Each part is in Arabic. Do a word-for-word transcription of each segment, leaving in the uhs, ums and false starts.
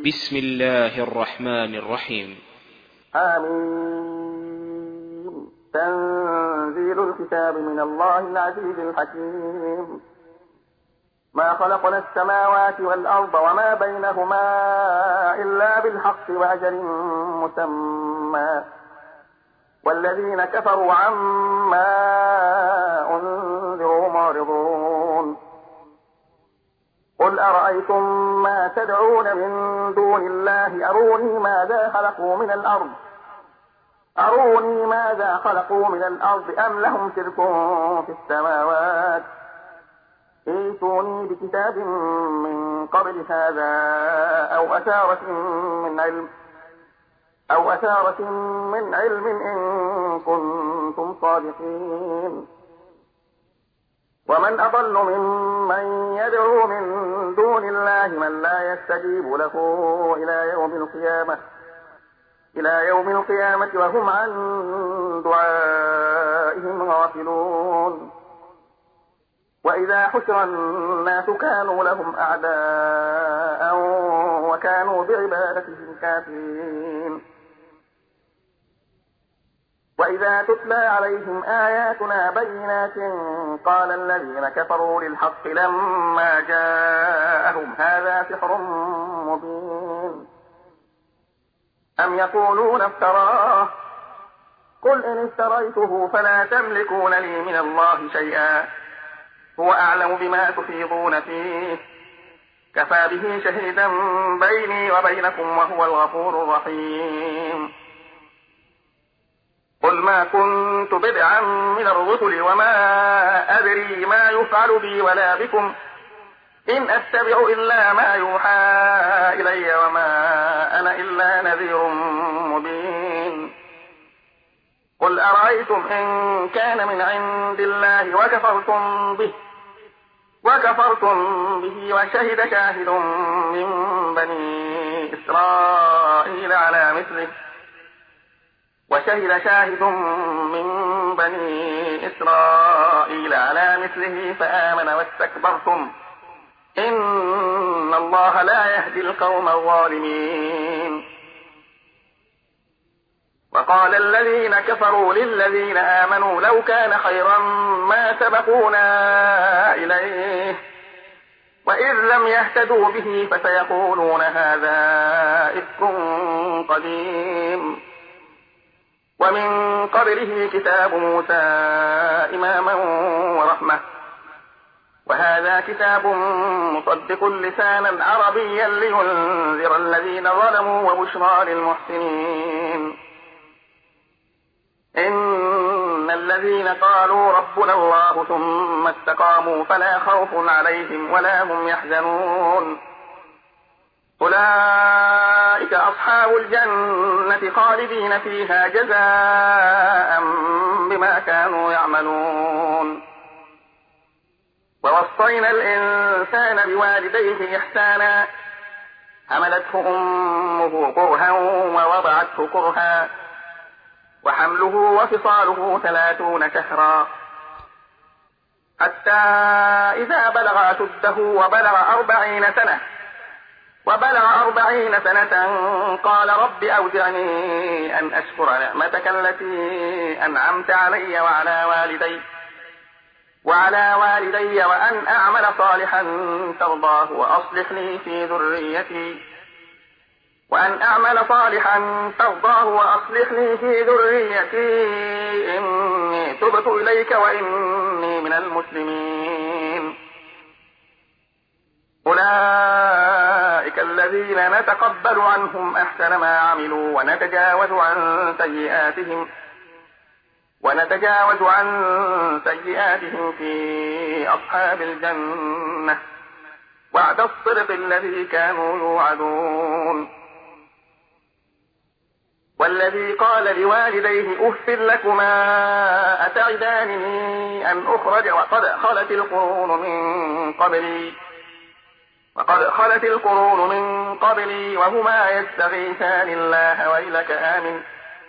بسم الله الرحمن الرحيم. آمين. تنزيل الكتاب من الله العزيز الحكيم. ما خلقنا السماوات والأرض وما بينهما إلا بالحق وأجل مسمى، والذين كفروا عما أنذروا معرضون. قل أرأيتم ما تدعون من دون الله أروني ماذا خلقوا من الأرض أروني ماذا خلقوا من الأرض أم لهم شرك في السماوات، ائتوني بكتاب من قبل هذا أو أثارة من علم أو أثارة من علم إن كنتم صادقين. ومن أضل ممن يدعو من دون الله من لا يستجيب له إلى يوم القيامة إلى يوم القيامة وهم عن دعائهم غافلون. وإذا حشر الناس كانوا لهم أعداء وكانوا بعبادتهم كافرين. وإذا تتلى عليهم آياتنا بينات قال الذين كفروا للحق لما جاءهم هذا سحر مبين. أم يقولون افتراه، قل إن افتريته فلا تملكون لي من الله شيئا، هو أعلم بما تفيضون فيه، كفى به شهيدا بيني وبينكم وهو الغفور الرحيم. قل ما كنت بدعا من الرسل وما أدري ما يفعل بي ولا بكم، إن أتبع إلا ما يوحى إلي وما أنا إلا نذير مبين. قل أرأيتم إن كان من عند الله وكفرتم به وكفرتم به وشهد شاهد من بني إسرائيل على مثله وشهد شاهد من بني إسرائيل على مثله فآمن واستكبرتم إن الله لا يهدي القوم الظالمين. وقال الذين كفروا للذين آمنوا لو كان خيرا ما سبقونا إليه وإذ لم يهتدوا به فسيقولون هذا إفك قديم. ومن قبله كتاب موسى إماما ورحمة، وهذا كتاب مصدق لسانا عربيا لينذر الذين ظلموا وبشرى للمحسنين. إن الذين قالوا ربنا الله ثم استقاموا فلا خوف عليهم ولا هم يحزنون، أولئك أصحاب الجنة خالدين فيها جزاء بما كانوا يعملون. ووصينا الإنسان بوالديه إحسانا، حملته أمه كرها ووضعته كرها، وحمله وفصاله ثلاثون شهرا، حتى إذا بلغ أشده وبلغ أربعين سنة وبلغ أربعين سنة قال رب أوزعني أن أشكر نعمتك التي أنعمت علي وعلى والدي وعلى والدي وأن أعمل صالحا ترضاه وأصلح لي في ذريتي وأن أعمل صالحا ترضاه وأصلح لي في ذريتي إني تبت إليك وإني من المسلمين. أولئك الذين نتقبل عنهم أحسن ما عملوا ونتجاوز عن سيئاتهم ونتجاوز عن سيئاتهم في أصحاب الجنة، وعد الصدق الذي كانوا يوعدون. والذي قال لوالديه أف لكما أتعدانني أن أخرج وقد خلت القرون من قبلي وقد خلت القرون من قبلي وهما يستغيثان الله ويلك آمن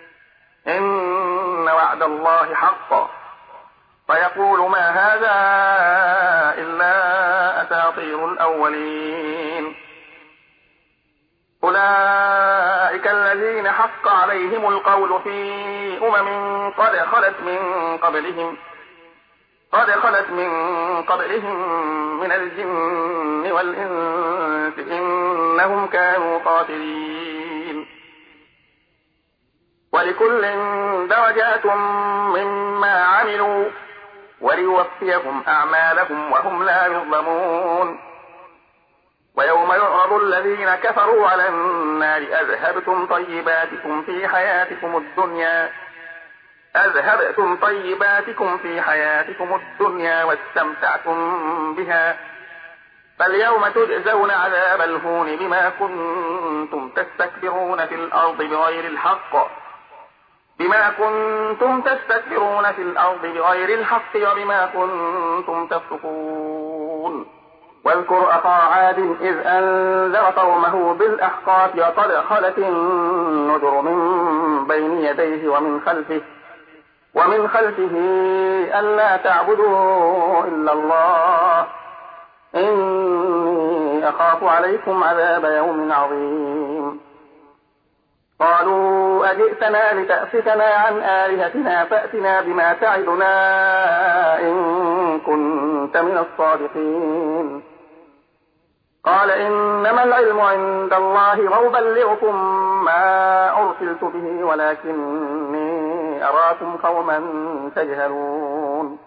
إن وعد الله حق، فيقول ما هذا إلا أساطير الأولين. أولئك حق عليهم القول في أمم قد خلت من قبلهم قد خلت من قبلهم من الجن والإنس إنهم كانوا خاسرين. ولكل درجات مما عملوا وليوفيهم أعمالهم وهم لا يظلمون. ويوم يعرض الذين كفروا على النار أذهبتم طيباتكم في حياتكم الدنيا أذهبتم طيباتكم في حياتكم الدنيا واستمتعتم بها فاليوم تجزون عذاب الهون بما كنتم تستكبرون في الأرض بغير الحق بما كنتم تستكبرون في الأرض بغير الحق وبما كنتم تفسقون. واذكر أخا عاد إذ أنذر قومه بالأحقاف وقد خلت النذر من بين يديه ومن خلفه ومن خلفه ألا تعبدوا إلا الله إني أخاف عليكم عذاب يوم عظيم. قالوا أجئتنا لتأفكنا عن آلهتنا فأتنا بما تعدنا إن كنت من الصادقين. قال إنما العلم عند الله وأبلغكم ما أرسلت به ولكني أراكم قوما تجهلون.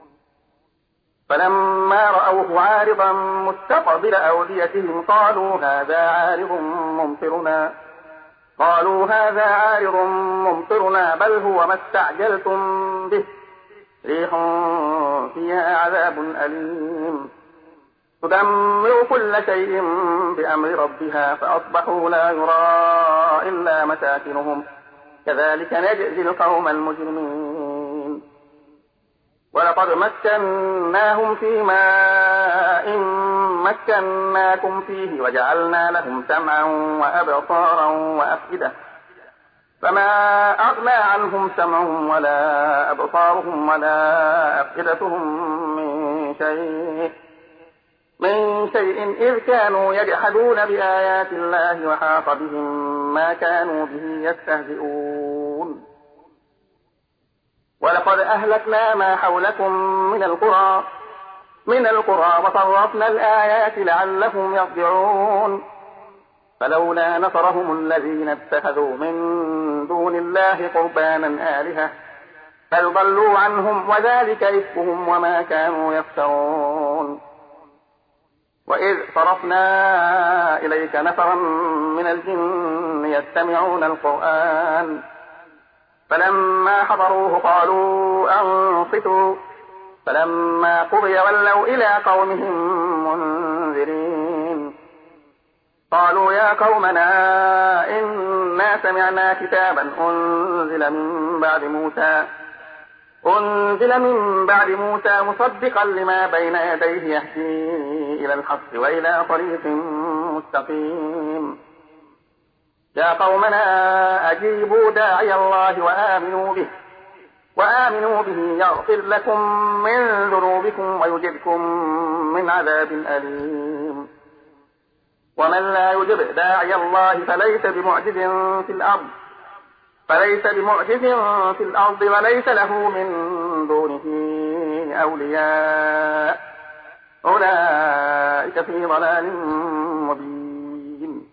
فلما رأوه عارضا مستقبل أوديتهم قالوا هذا عارض ممطرنا قالوا هذا عارض ممطرنا بل هو ما استعجلتم به ريح فيها عذاب أليم تدمر كل شيء بأمر ربها فأصبحوا لا يرى إلا مساكنهم كذلك نجزي القوم المجرمين. ولقد مكناهم في ماء مكناكم فيه وجعلنا لهم سمعا وأبصارا وأفئدة فما أغنى عنهم سمعهم ولا أبصارهم ولا أفئدتهم من شيء من شيء إذ كانوا يجحدون بآيات الله وحاق بهم ما كانوا به يستهزئون. ولقد أهلكنا ما حولكم من القرى من القرى وصرفنا الآيات لعلهم يرجعون. فلولا نصرهم الذين اتخذوا من دون الله قربانا آلهة بل ضلوا عنهم وذلك إفكهم وما كانوا يفترون. وإذ صرفنا إليك نفرا من الجن يستمعون القرآن فلما حضروه قالوا أنصتوا فلما قضي ولوا إلى قومهم منذرين. قالوا يا قومنا إنا سمعنا كتابا أنزل من بعد موسى أنزل من بعد موسى مصدقا لما بين يديه يهدي إلى الحق وإلى طريق مستقيم. يا قومنا أجيبوا داعي الله وآمنوا به وآمنوا به يغفر لكم من ذنوبكم ويجركم من عذاب أليم. ومن لا يجب داعي الله فليس بمعجز في الأرض فليس بمعجز في الأرض وليس له من دونه أولياء أولئك في ضلال مبين.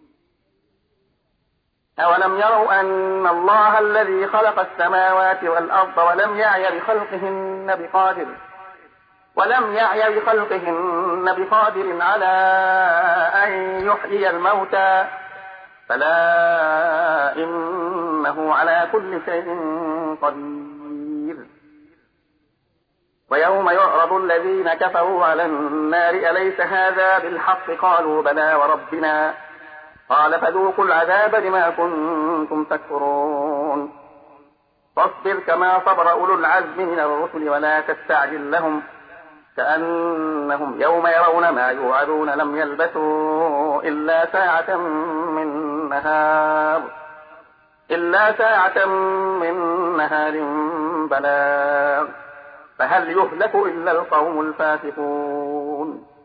أولم يروا أن الله الذي خلق السماوات والأرض ولم يعي بخلقهن بقادر ولم يعي بخلقهن بقادر على أن يحيي الموتى فلا إنه على كل شيء قدير. ويوم يعرض الذين كفروا على النار أليس هذا بالحق قالوا بلى وربنا قال فذوقوا العذاب بما كنتم تكفرون. فاصبر كما صبر أولو العزم من الرسل ولا تستعجل لهم كأنهم يوم يرون ما يوعدون لم يلبثوا إلا ساعة من نهار إلا ساعة من نهار بلاغ فهل يهلك إلا القوم الفاسقون.